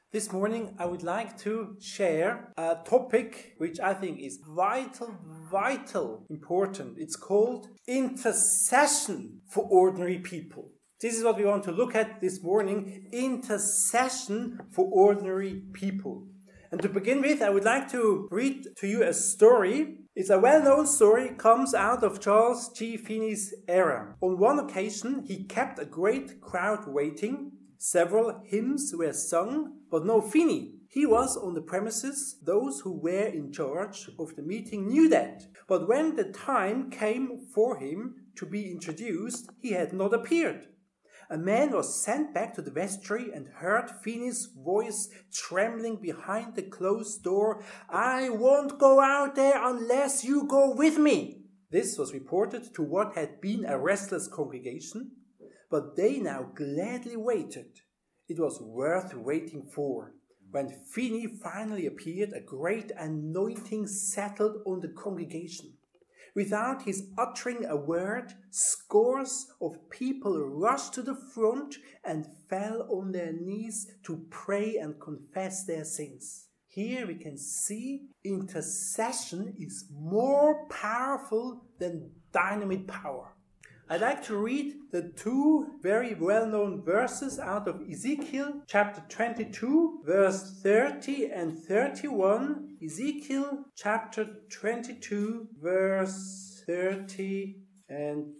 This morning I would like to share a topic which I think is vital, important. It's called intercession for ordinary people. This is what we want to look at this morning, intercession for ordinary people. And to begin with, I would like to read to you a story. It's a well-known story, comes out of Charles G. Finney's era. On one occasion, he kept a great crowd waiting. Several hymns were sung, but no Finney. He was on the premises. Those who were in charge of the meeting knew that. But when the time came for him to be introduced, he had not appeared. A man was sent back to the vestry and heard Finney's voice trembling behind the closed door. "I won't go out there unless you go with me." This was reported to what had been a restless congregation, but they now gladly waited. It was worth waiting for. When Finney finally appeared, a great anointing settled on the congregation. Without his uttering a word, scores of people rushed to the front and fell on their knees to pray and confess their sins. Here we can see intercession is more powerful than dynamite power. I'd like to read the two very well-known verses out of Ezekiel chapter 22, verse 30 and 31. Ezekiel chapter 22, verse 30 and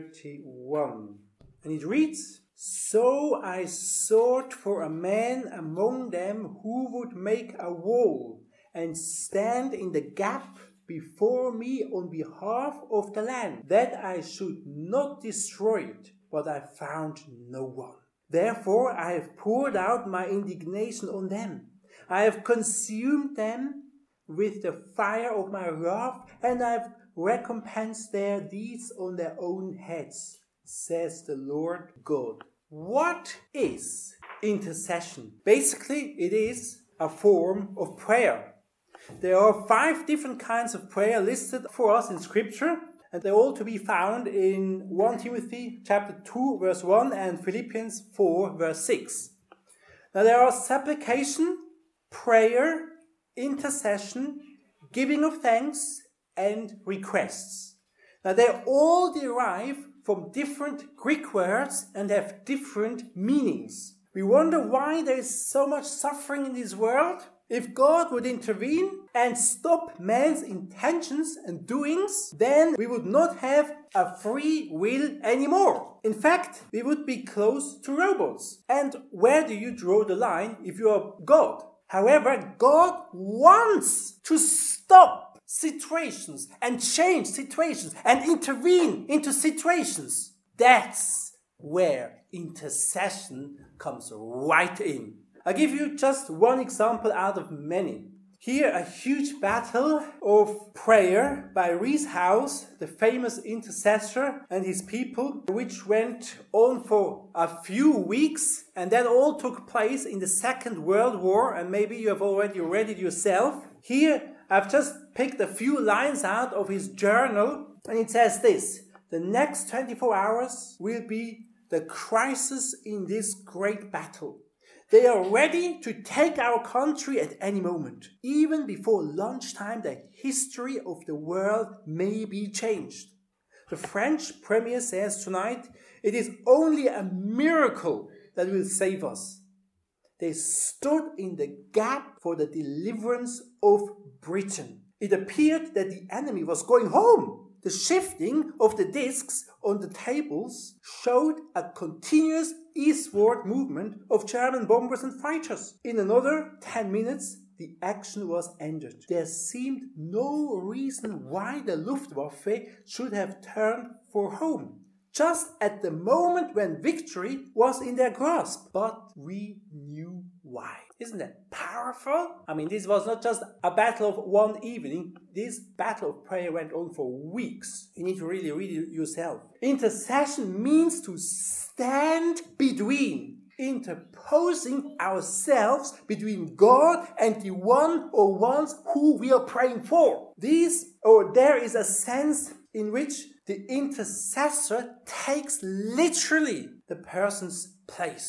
31. And it reads, "So I sought for a man among them who would make a wall and stand in the gap before me on behalf of the land, that I should not destroy it, but I found no one. Therefore I have poured out my indignation on them. I have consumed them with the fire of my wrath, and I have recompensed their deeds on their own heads, says the Lord God." What is intercession? Basically, it is a form of prayer. There are 5 different kinds of prayer listed for us in Scripture, and they're all to be found in 1 Timothy chapter 2 verse 1 and Philippians 4 verse 6. Now there are supplication, prayer, intercession, giving of thanks, and requests. Now they all derive from different Greek words and have different meanings. We wonder why there is so much suffering in this world. If God would intervene and stop man's intentions and doings, then we would not have a free will anymore. In fact, we would be close to robots. And where do you draw the line if you are God? However, God wants to stop situations and change situations and intervene into situations. That's where intercession comes right in. I'll give you just one example out of many. Here, a huge battle of prayer by Rhys House, the famous intercessor, and his people, which went on for a few weeks, and that all took place in the Second World War, and maybe you have already read it yourself. Here, I've just picked a few lines out of his journal, and it says this: "The next 24 hours will be the crisis in this great battle. They are ready to take our country at any moment. Even before lunchtime, the history of the world may be changed. The French premier says tonight, it is only a miracle that will save us. They stood in the gap for the deliverance of Britain. It appeared that the enemy was going home. The shifting of the discs on the tables showed a continuous eastward movement of German bombers and fighters. In another 10 minutes, the action was ended. There seemed no reason why the Luftwaffe should have turned for home, just at the moment when victory was in their grasp. But we knew why." Isn't that powerful? I mean, this was not just a battle of one evening. This battle of prayer went on for weeks. You need to really read it yourself. Intercession means to stand between, interposing ourselves between God and the one or ones who we are praying for. There is a sense in which the intercessor takes literally the person's place.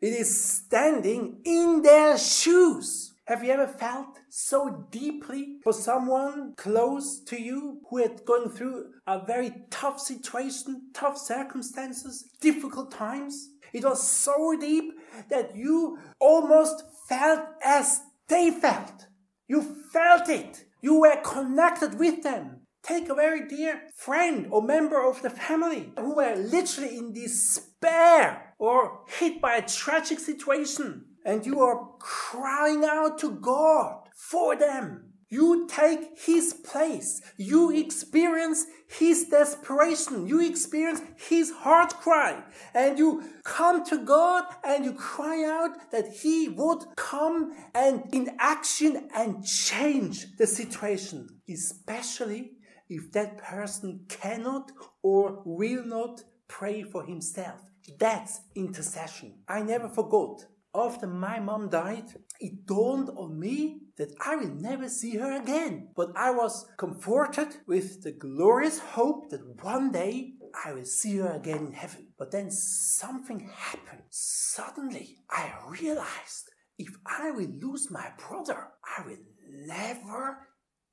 It is standing in their shoes. Have you ever felt so deeply for someone close to you who had gone through a very tough situation, tough circumstances, difficult times? It was so deep that you almost felt as they felt. You felt it. You were connected with them. Take a very dear friend or member of the family who were literally in despair or hit by a tragic situation, and you are crying out to God for them. You take His place. You experience His desperation. You experience His heart cry. And you come to God and you cry out that He would come and in action and change the situation. Especially if that person cannot or will not pray for himself. That's intercession. I never forgot. After my mom died, it dawned on me that I will never see her again. But I was comforted with the glorious hope that one day I will see her again in heaven. But then something happened. Suddenly, I realized if I will lose my brother, I will never,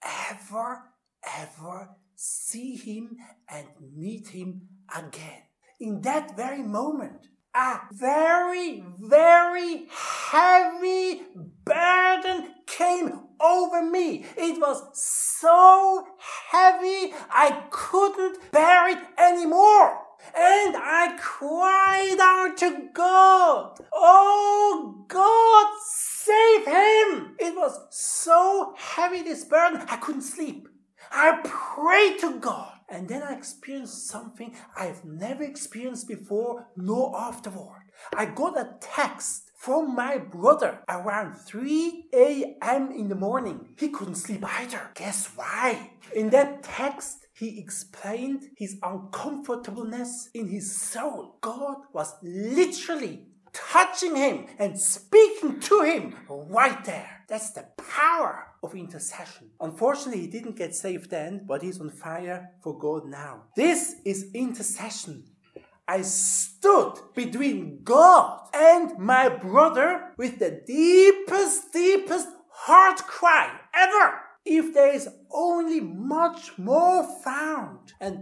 ever see him and meet him again. In that very moment, a very, very heavy burden came over me. It was so heavy I couldn't bear it anymore. And I cried out to God, "Oh God, save him!" It was so heavy, this burden, I couldn't sleep. I prayed to God. And then I experienced something I've never experienced before nor afterward. I got a text from my brother around 3 a.m. in the morning. He couldn't sleep either. Guess why? In that text, he explained his uncomfortableness in his soul. God was literally touching him and speaking to him right there. That's the power of intercession. Unfortunately, he didn't get saved then, but he's on fire for God now. This is intercession. I stood between God and my brother with the deepest heart cry ever. If there is only much more found and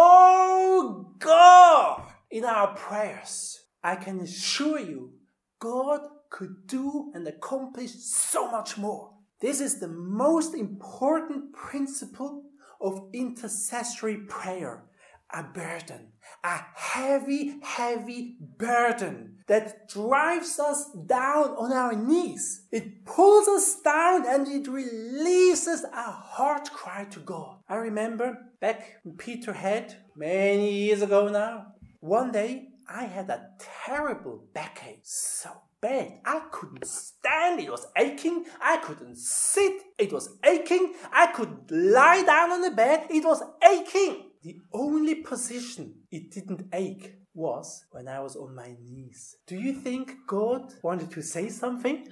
oh God in our prayers, I can assure you, God could do and accomplish so much more. This is the most important principle of intercessory prayer. A burden, a heavy burden that drives us down on our knees. It pulls us down and it releases a heart cry to God. I remember back in Peterhead, many years ago now, one day I had a terrible backache, so bad I couldn't stand it. It was aching. I couldn't sit. It was aching. I couldn't lie down on the bed. It was aching. The only position it didn't ache was when I was on my knees. Do you think God wanted to say something?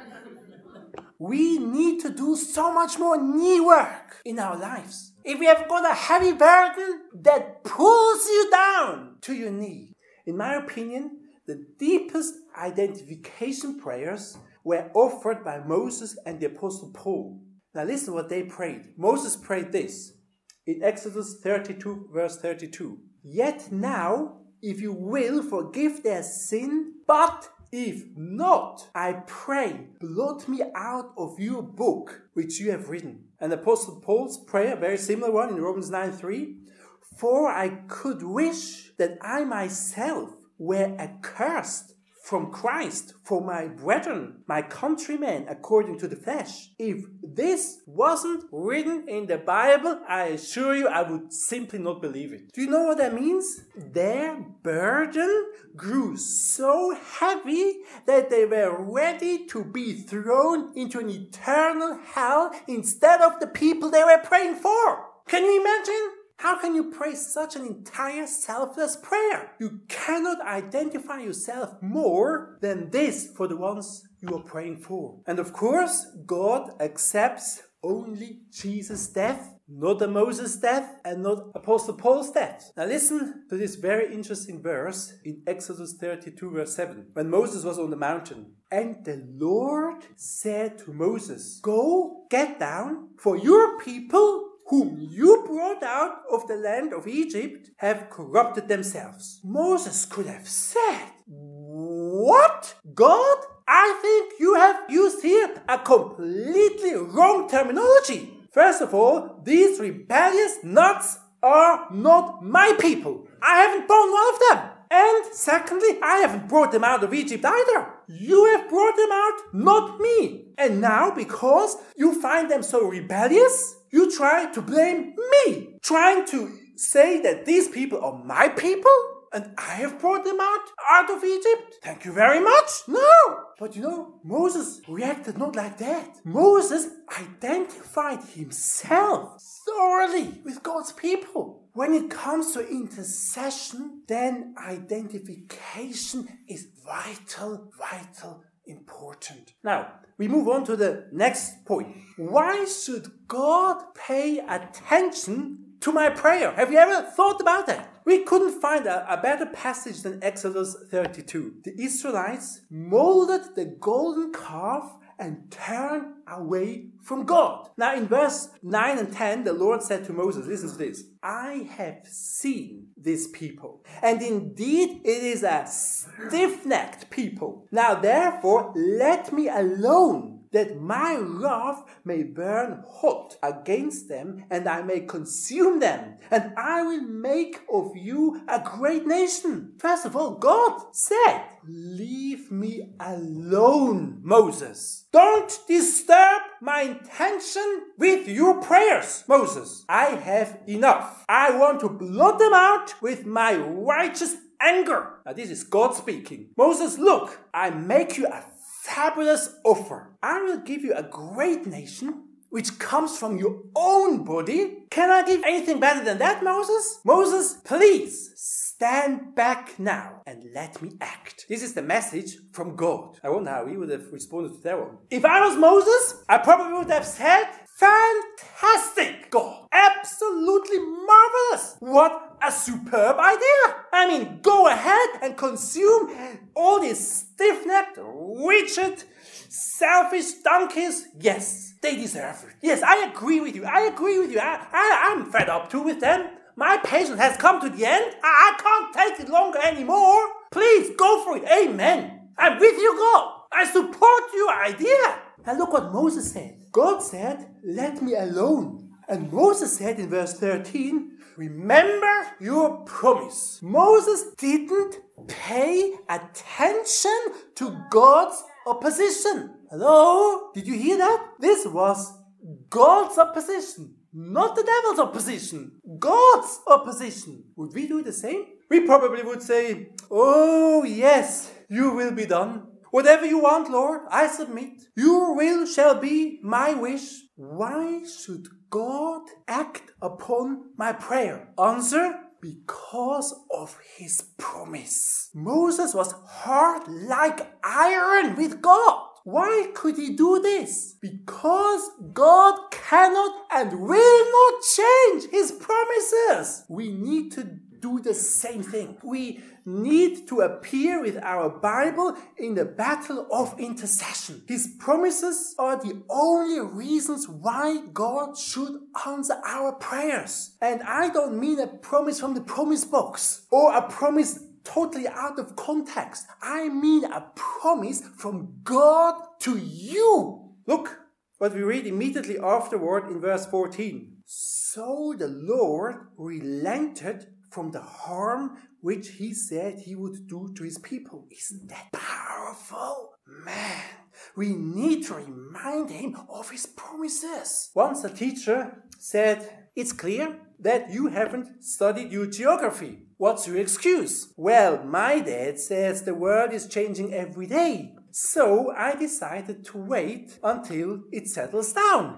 We need to do so much more knee work in our lives. If we have got a heavy burden that pulls you down to your knee, in my opinion, the deepest identification prayers were offered by Moses and the Apostle Paul. Now listen what they prayed. Moses prayed this in Exodus 32, verse 32. Yet now, if you will, forgive their sin, but if not, I pray, blot me out of your book, which you have written. And Apostle Paul's prayer, very similar one in Romans 9:3. For I could wish that I myself were accursed from Christ for my brethren, my countrymen, according to the flesh. If this wasn't written in the Bible, I assure you I would simply not believe it. Do you know what that means? Their burden grew so heavy that they were ready to be thrown into an eternal hell instead of the people they were praying for. Can you imagine? How can you pray such an entire selfless prayer? You cannot identify yourself more than this for the ones you are praying for. And of course, God accepts only Jesus' death, not the Moses' death, and not Apostle Paul's death. Now listen to this very interesting verse in Exodus 32 verse 7, when Moses was on the mountain. And the Lord said to Moses, go, get down, for your people whom you brought out of the land of Egypt have corrupted themselves. Moses could have said, what? God? I think you have used here a completely wrong terminology. First of all, these rebellious nuts are not my people. I haven't born one of them. And secondly, I haven't brought them out of Egypt either. You have brought them out, not me. And now, because you find them so rebellious, you try to blame me, trying to say that these people are my people and I have brought them out of Egypt. Thank you very much. No. But Moses reacted not like that. Moses identified himself thoroughly with God's people. When it comes to intercession, then identification is vital important. Now, we move on to the next point. Why should God pay attention to my prayer? Have you ever thought about that? We couldn't find a better passage than Exodus 32. The Israelites molded the golden calf and turned away from God. Now in verse 9 and 10, the Lord said to Moses, listen to this, I have seen this people, and indeed it is a stiff-necked people. Now therefore let me alone, that my wrath may burn hot against them, and I may consume them, and I will make of you a great nation. First of all, God said, leave me alone, Moses. Don't disturb my intention with your prayers, Moses. I have enough. I want to blot them out with my righteous anger. Now this is God speaking. Moses, look, I make you a fabulous offer. I will give you a great nation which comes from your own body. Can I give anything better than that, Moses? Moses, please stand back now and let me act. This is the message from God. I wonder how he would have responded to that one. If I was Moses, I probably would have said, fantastic, God. Absolutely marvelous. What a superb idea. I mean, go ahead and consume all these stiff-necked, rigid, selfish donkeys. Yes, they deserve it. Yes, I agree with you. I'm fed up too with them. My patience has come to the end. I can't take it longer anymore. Please, go for it. Amen. I'm with you, God. I support your idea. And look what Moses said. God said, let me alone. And Moses said in verse 13, remember your promise. Moses didn't pay attention to God's opposition. Hello? Did you hear that? This was God's opposition, not the devil's opposition. God's opposition. Would we do the same? We probably would say, oh yes, your will be done. Whatever you want, Lord, I submit. Your will shall be my wish. Why should God act upon my prayer? Answer, because of his promise. Moses was hard like iron with God. Why could he do this? Because God cannot and will not change his promises. We need to do the same thing. We need to appear with our Bible in the battle of intercession. His promises are the only reasons why God should answer our prayers. And I don't mean a promise from the promise box or a promise totally out of context. I mean a promise from God to you. Look what we read immediately afterward in verse 14. So the Lord relented from the harm which he said he would do to his people. Isn't that powerful? Man, we need to remind him of his promises. Once a teacher said, it's clear that you haven't studied your geography. What's your excuse? Well, my dad says the world is changing every day. So I decided to wait until it settles down.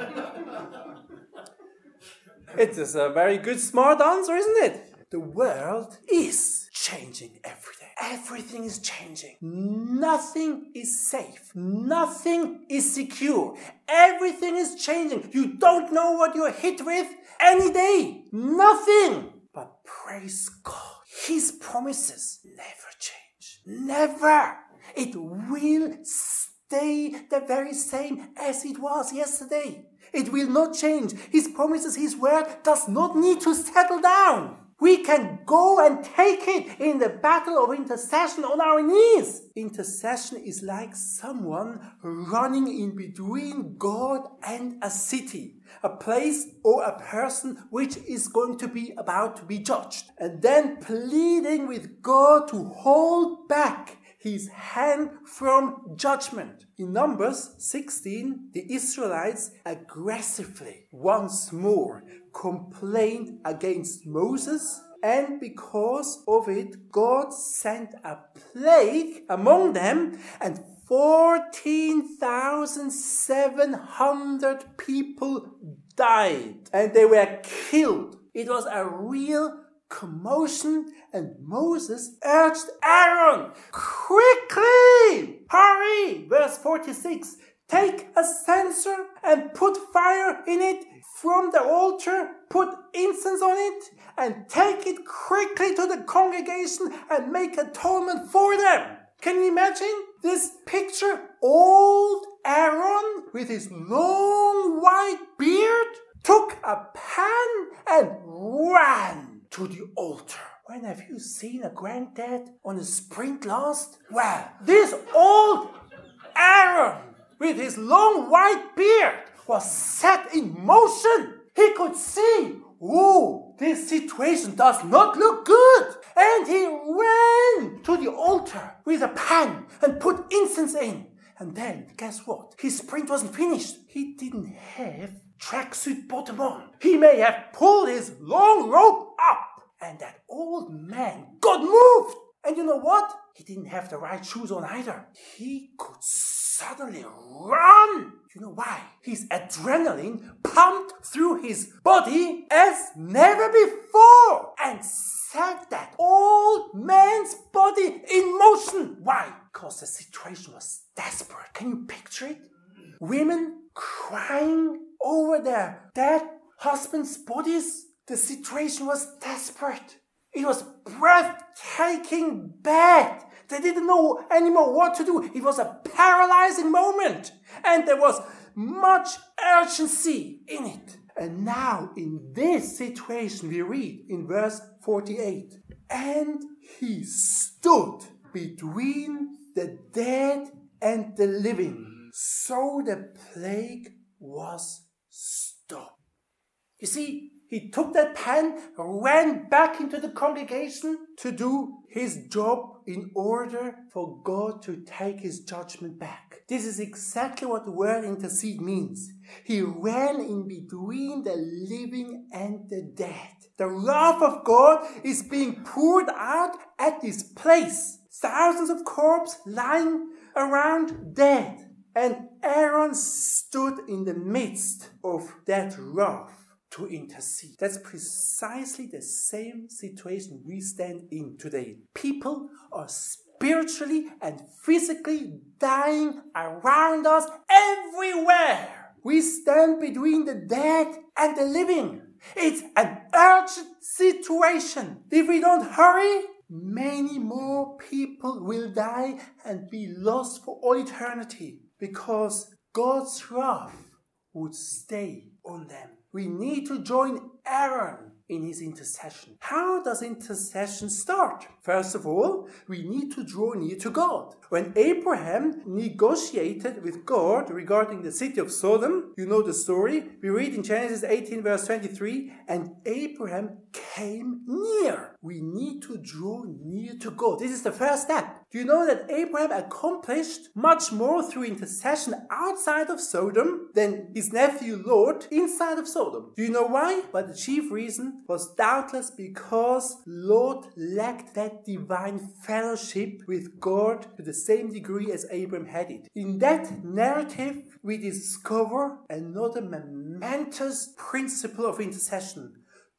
It is a very good, smart answer, isn't it? The world is changing every day. everything is changing. Nothing is safe. Nothing is secure. Everything is changing. You don't know what you're hit with any day. Nothing. But praise God, His promises never change. Never. It will stay the very same as it was yesterday. It will not change. His promises, His word does not need to settle down. We can go and take it in the battle of intercession on our knees. Intercession is like someone running in between God and a city, a place or a person which is going to be about to be judged, and then pleading with God to hold back His hand from judgment. In Numbers 16, the Israelites aggressively once more complained against Moses, and because of it, God sent a plague among them, and 14,700 people died, and they were killed. It was a real commotion, and Moses urged Aaron, quickly, hurry, verse 46, take a censer and put fire in it from the altar, put incense on it, and take it quickly to the congregation and make atonement for them. Can you imagine this picture? Old Aaron with his long white beard took a pan and ran to the altar. When have you seen a granddad on a sprint last? Well, this old Aaron with his long white beard was set in motion. He could see, this situation does not look good. And he ran to the altar with a pan and put incense in. And then, guess what? His sprint wasn't finished. He didn't have tracksuit bottom on. He may have pulled his long rope up, and that old man got moved. And you know what? He didn't have the right shoes on either. He could suddenly run. You know why? His adrenaline pumped through his body as never before and set that old man's body in motion. Why? Because the situation was desperate. Can you picture it? Women crying over their dead husbands' bodies. The situation was desperate. It was breathtaking bad. They didn't know anymore what to do. It was a paralyzing moment. And there was much urgency in it. And now in this situation we read in verse 48. And he stood between the dead and the living. So the plague was stopped. You see, he took that pan, ran back into the congregation to do his job in order for God to take His judgment back. This is exactly what the word intercede means. He ran in between the living and the dead. The wrath of God is being poured out at this place. Thousands of corpses lying around dead. And Aaron stood in the midst of that wrath to intercede. That's precisely the same situation we stand in today. People are spiritually and physically dying around us everywhere. We stand between the dead and the living. It's an urgent situation. If we don't hurry, many more people will die and be lost for all eternity because God's wrath would stay on them. We need to join Aaron in his intercession. How does intercession start? First of all, we need to draw near to God. When Abraham negotiated with God regarding the city of Sodom, you know the story. We read in Genesis 18 verse 23, and Abraham came near. We need to draw near to God. This is the first step. Do you know that Abraham accomplished much more through intercession outside of Sodom than his nephew Lot inside of Sodom? Do you know why? But the chief reason was doubtless because Lot lacked that divine fellowship with God to the same degree as Abraham had it. In that narrative, we discover another momentous principle of intercession.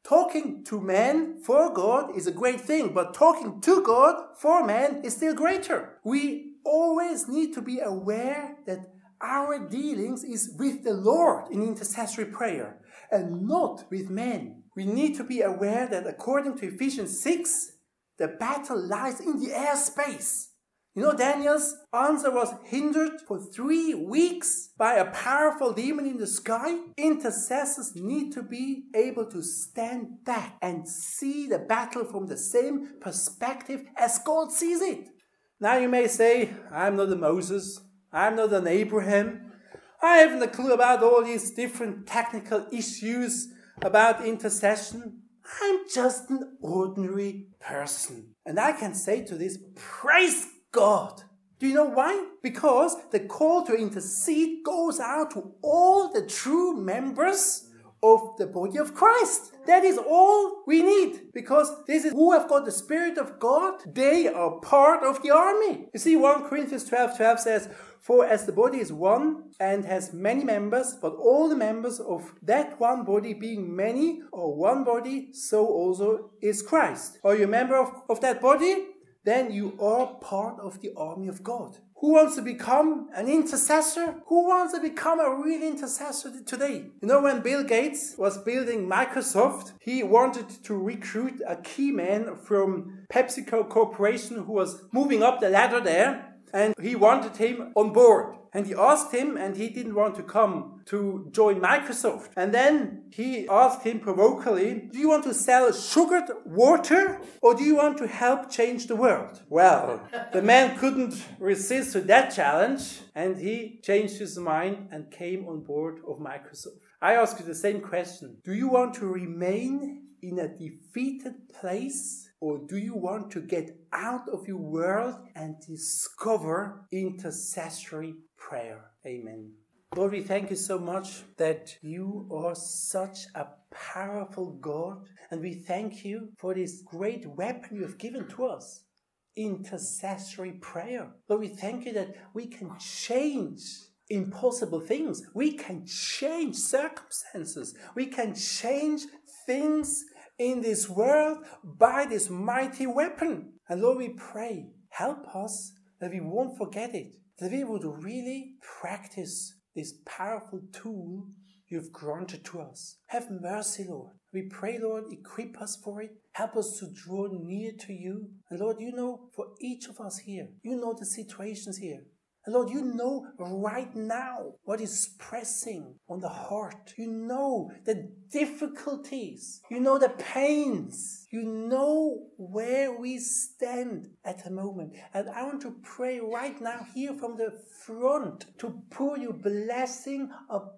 Talking to man for God is a great thing, but talking to God for man is still greater. We always need to be aware that our dealings is with the Lord in intercessory prayer and not with men. We need to be aware that according to Ephesians 6, the battle lies in the airspace. You know, Daniel's answer was hindered for 3 weeks by a powerful demon in the sky. Intercessors need to be able to stand back and see the battle from the same perspective as God sees it. Now you may say, I'm not a Moses, I'm not an Abraham, I haven't a clue about all these different technical issues about intercession. I'm just an ordinary person. And I can say to this, praise God. Do you know why? Because the call to intercede goes out to all the true members of the body of Christ. That is all we need, because this is who have got the Spirit of God. They are part of the army. You see, 1 Corinthians 12:12 says, for as the body is one and has many members, but all the members of that one body being many or one body, so also is Christ. Are you a member of that body? Then you are part of the army of God. Who wants to become an intercessor? Who wants to become a real intercessor today? You know, when Bill Gates was building Microsoft, he wanted to recruit a key man from PepsiCo Corporation who was moving up the ladder there, and he wanted him on board. And he asked him, and he didn't want to come to join Microsoft. And then he asked him provokingly, do you want to sell sugared water or do you want to help change the world? Well, the man couldn't resist to that challenge, and he changed his mind and came on board of Microsoft. I ask you the same question. Do you want to remain in a defeated place? Or do you want to get out of your world and discover intercessory prayer? Amen. Lord, we thank you so much that you are such a powerful God. And we thank you for this great weapon you have given to us, intercessory prayer. Lord, we thank you that we can change impossible things. We can change circumstances. We can change things in this world by this mighty weapon. And Lord, we pray, help us that we won't forget it, that we would really practice this powerful tool you've granted to us. Have mercy, Lord. We pray, Lord, equip us for it. Help us to draw near to you. And Lord, you know, for each of us here, you know the situations here. And Lord, you know right now what is pressing on the heart. You know the difficulties. You know the pains. You know where we stand at the moment. And I want to pray right now here from the front to pour your blessing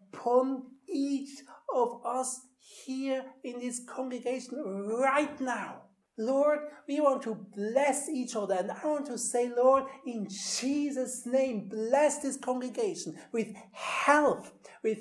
upon each of us here in this congregation right now. Lord, we want to bless each other, and I want to say, Lord, in Jesus' name, bless this congregation with health, with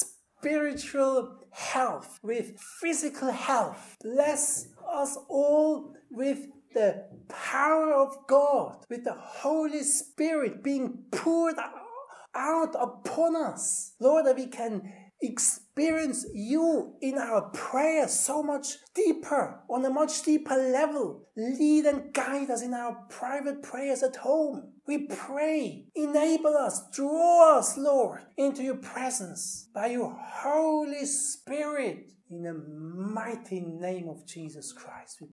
spiritual health, with physical health. Bless us all with the power of God, with the Holy Spirit being poured out upon us. Lord, that we can experience you in our prayers so much deeper, on a much deeper level. Lead and guide us in our private prayers at home. We pray, enable us, draw us, Lord, into your presence by your Holy Spirit in the mighty name of Jesus Christ.